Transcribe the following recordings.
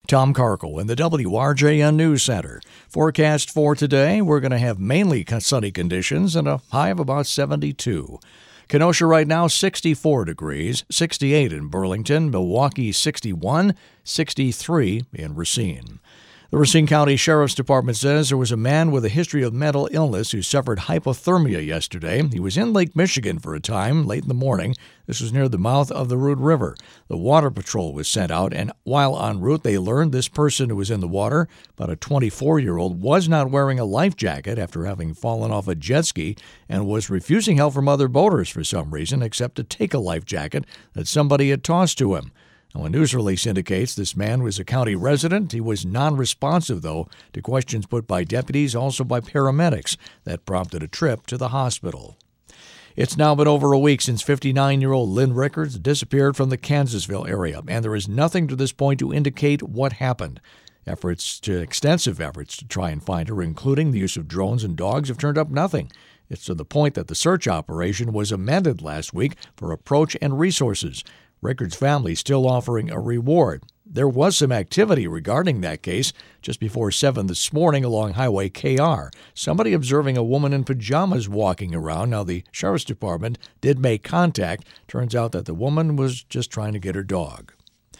Tom Carkle in the WRJN News Center. Forecast for today, we're going to have mainly sunny conditions and a high of about 72. Kenosha right now, 64 degrees, 68 in Burlington, Milwaukee 61, 63 in Racine. The Racine County Sheriff's Department says there was a man with a history of mental illness who suffered hypothermia yesterday. He was in Lake Michigan for a time late in the morning. This was near the mouth of the Root River. The Water Patrol was sent out, and while en route, they learned this person who was in the water, about a 24-year-old, was not wearing a life jacket after having fallen off a jet ski and was refusing help from other boaters for some reason except to take a life jacket that somebody had tossed to him. Now, a news release indicates this man was a county resident. He was non-responsive, though, to questions put by deputies, also by paramedics. That prompted a trip to the hospital. It's now been over a week since 59-year-old Lynn Rickards disappeared from the Kansasville area, and there is nothing to this point to indicate what happened. Extensive efforts to try and find her, including the use of drones and dogs, have turned up nothing. It's to the point that the search operation was amended last week for approach and resources. Rickard's family still offering a reward. There was some activity regarding that case just before 7 this morning along Highway KR. Somebody observing a woman in pajamas walking around. Now, the Sheriff's Department did make contact. Turns out that the woman was just trying to get her dog.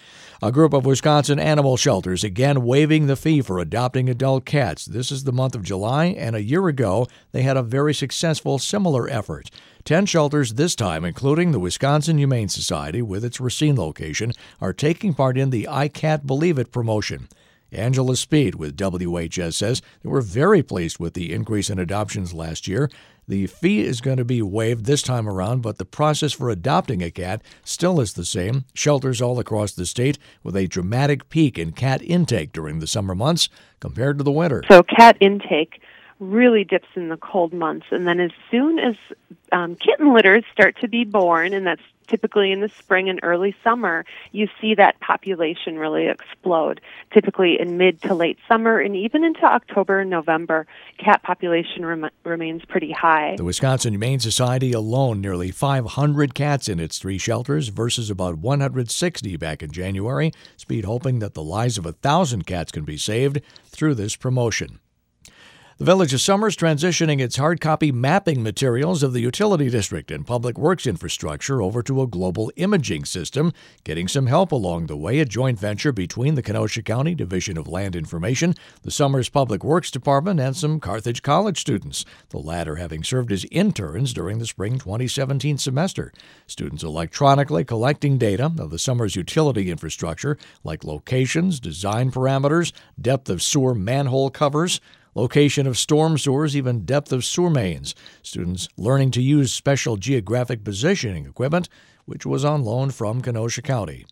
A group of Wisconsin animal shelters again waiving the fee for adopting adult cats. This is the month of July, and a year ago they had a very successful similar effort. 10 shelters this time, including the Wisconsin Humane Society with its Racine location, are taking part in the I Can't Believe It promotion. Angela Speed with WHS says they were very pleased with the increase in adoptions last year. The fee is going to be waived this time around, but the process for adopting a cat still is the same. Shelters all across the state with a dramatic peak in cat intake during the summer months compared to the winter. So cat intake really dips in the cold months, and then as soon as kitten litters start to be born, and that's typically in the spring and early summer, you see that population really explode. Typically in mid to late summer and even into October and November, cat population remains pretty high. The Wisconsin Humane Society alone, nearly 500 cats in its 3 shelters versus about 160 back in January. Speed hoping that the lives of 1,000 cats can be saved through this promotion. The Village of Somers transitioning its hard copy mapping materials of the utility district and public works infrastructure over to a global imaging system, getting some help along the way, a joint venture between the Kenosha County Division of Land Information, the Somers Public Works Department, and some Carthage College students, the latter having served as interns during the spring 2017 semester. Students electronically collecting data of the Somers utility infrastructure, like locations, design parameters, depth of sewer manhole covers, location of storm sewers, even depth of sewer mains. Students learning to use special geographic positioning equipment, which was on loan from Kenosha County.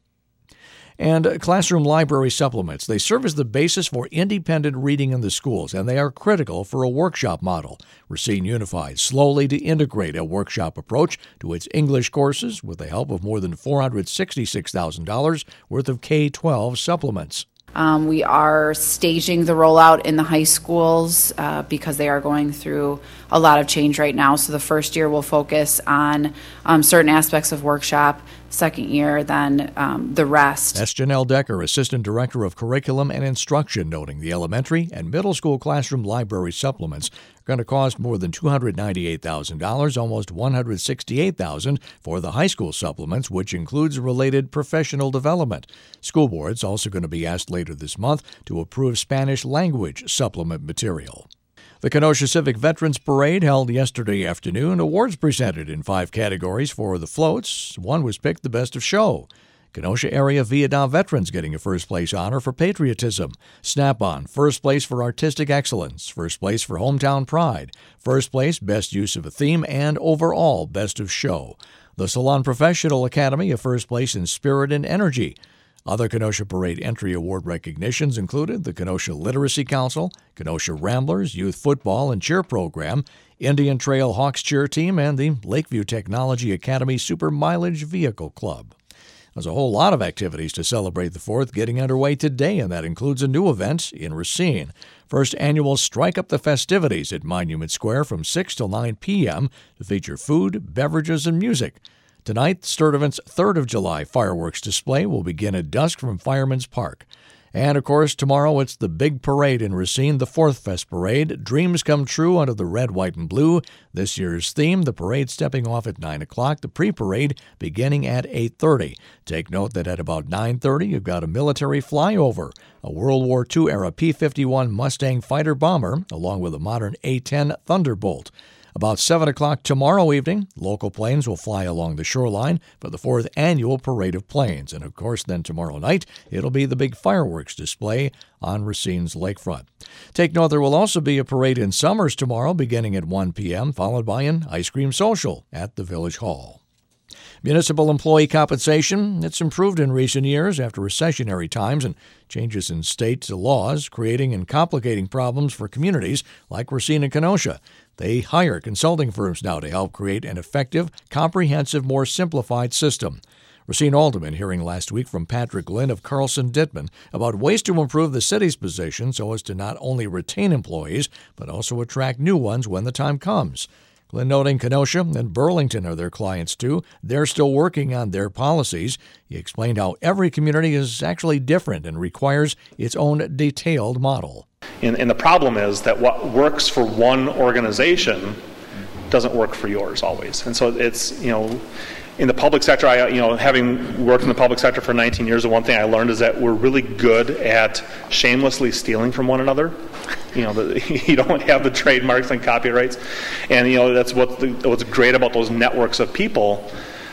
And classroom library supplements. They serve as the basis for independent reading in the schools, and they are critical for a workshop model. Racine Unified slowly to integrate a workshop approach to its English courses with the help of more than $466,000 worth of K-12 supplements. We are staging the rollout in the high schools because they are going through a lot of change right now. So the first year will focus on certain aspects of workshop. Second year, then the rest. That's Janelle Decker, Assistant Director of Curriculum and Instruction, noting the elementary and middle school classroom library supplements are going to cost more than $298,000, almost $168,000 for the high school supplements, which includes related professional development. School boards also going to be asked later this month to approve Spanish language supplement material. The Kenosha Civic Veterans Parade held yesterday afternoon. Awards presented in 5 categories for the floats. One was picked the best of show. Kenosha area Vietnam veterans getting a first-place honor for patriotism. Snap-on, first place for artistic excellence. First place for hometown pride. First place, best use of a theme, and overall, best of show. The Salon Professional Academy, a first place in spirit and energy. Other Kenosha Parade entry award recognitions included the Kenosha Literacy Council, Kenosha Ramblers Youth Football and Cheer Program, Indian Trail Hawks Cheer Team, and the Lakeview Technology Academy Super Mileage Vehicle Club. There's a whole lot of activities to celebrate the 4th getting underway today, and that includes a new event in Racine. First annual Strike Up the Festivities at Monument Square from 6 till 9 p.m. to feature food, beverages, and music. Tonight, Sturtevant's 3rd of July fireworks display will begin at dusk from Fireman's Park. And, of course, tomorrow it's the big parade in Racine, the Fourth Fest Parade. Dreams come true under the red, white, and blue. This year's theme, the parade stepping off at 9 o'clock, the pre-parade beginning at 8:30. Take note that at about 9:30, you've got a military flyover, a World War II-era P-51 Mustang fighter bomber, along with a modern A-10 Thunderbolt. About 7 o'clock tomorrow evening, local planes will fly along the shoreline for the 4th annual Parade of Planes. And, of course, then tomorrow night, it'll be the big fireworks display on Racine's lakefront. Take note there will also be a parade in Somers tomorrow beginning at 1 p.m., followed by an ice cream social at the Village Hall. Municipal employee compensation, it's improved in recent years after recessionary times and changes in state laws, creating and complicating problems for communities like Racine and Kenosha. They hire consulting firms now to help create an effective, comprehensive, more simplified system. Racine Alderman hearing last week from Patrick Lynn of Carlson Dittman about ways to improve the city's position so as to not only retain employees, but also attract new ones when the time comes. Glenn noting Kenosha and Burlington are their clients too. They're still working on their policies. He explained how every community is actually different and requires its own detailed model. And the problem is that what works for one organization doesn't work for yours always. And so it's, in the public sector, having worked in the public sector for 19 years, the one thing I learned is that we're really good at shamelessly stealing from one another. You don't have the trademarks and copyrights, and that's what's great about those networks of people.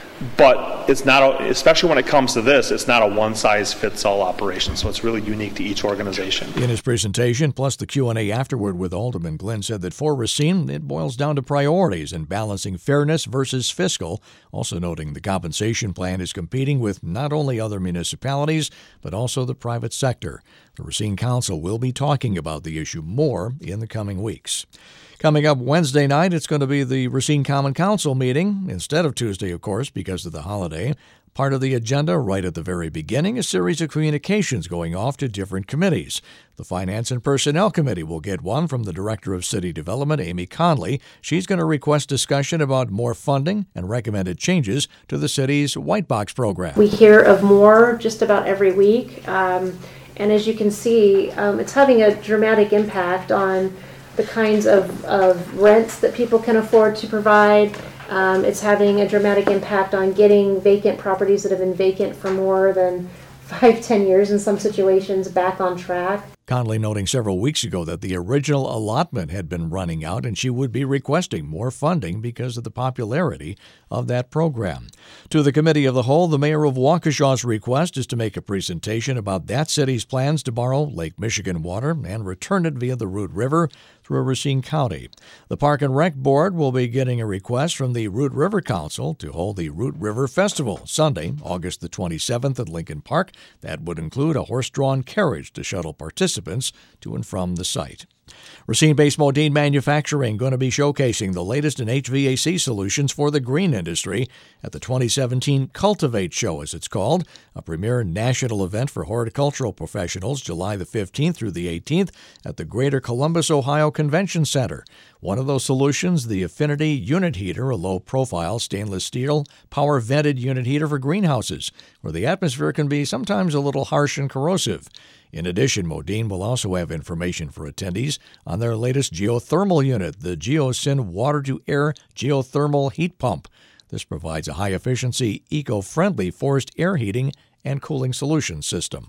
But it's not, especially when it comes to this, it's not a one-size-fits-all operation, so it's really unique to each organization. In his presentation, plus the Q&A afterward with Alderman, Glenn said that for Racine, it boils down to priorities and balancing fairness versus fiscal, also noting the compensation plan is competing with not only other municipalities, but also the private sector. The Racine Council will be talking about the issue more in the coming weeks. Coming up Wednesday night, it's going to be the Racine Common Council meeting, instead of Tuesday, of course, because of the holiday. Part of the agenda, right at the very beginning, a series of communications going off to different committees. The Finance and Personnel Committee will get one from the Director of City Development, Amy Conley. She's going to request discussion about more funding and recommended changes to the city's White Box program. We hear of more just about every week, and as you can see, it's having a dramatic impact on the kinds of rents that people can afford to provide. It's having a dramatic impact on getting vacant properties that have been vacant for more than 5-10 years in some situations back on track. Conley noting several weeks ago that the original allotment had been running out and she would be requesting more funding because of the popularity of that program. To the Committee of the Whole, the mayor of Waukesha's request is to make a presentation about that city's plans to borrow Lake Michigan water and return it via the Root River through Racine County. The Park and Rec Board will be getting a request from the Root River Council to hold the Root River Festival Sunday, August the 27th at Lincoln Park. That would include a horse-drawn carriage to shuttle participants to and from the site. Racine-based Modine Manufacturing going to be showcasing the latest in HVAC solutions for the green industry at the 2017 Cultivate Show, as it's called, a premier national event for horticultural professionals July the 15th through the 18th at the Greater Columbus, Ohio Convention Center. One of those solutions, the Affinity Unit Heater, a low-profile stainless steel power-vented unit heater for greenhouses, where the atmosphere can be sometimes a little harsh and corrosive. In addition, Modine will also have information for attendees on their latest geothermal unit, the GeoSyn water-to-air geothermal heat pump. This provides a high-efficiency, eco-friendly forced air heating and cooling solution system.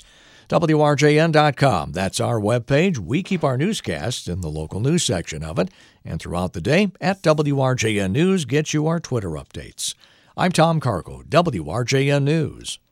WRJN.com, that's our webpage. We keep our newscasts in the local news section of it. And throughout the day, at WRJN News, get you our Twitter updates. I'm Tom Cargo, WRJN News.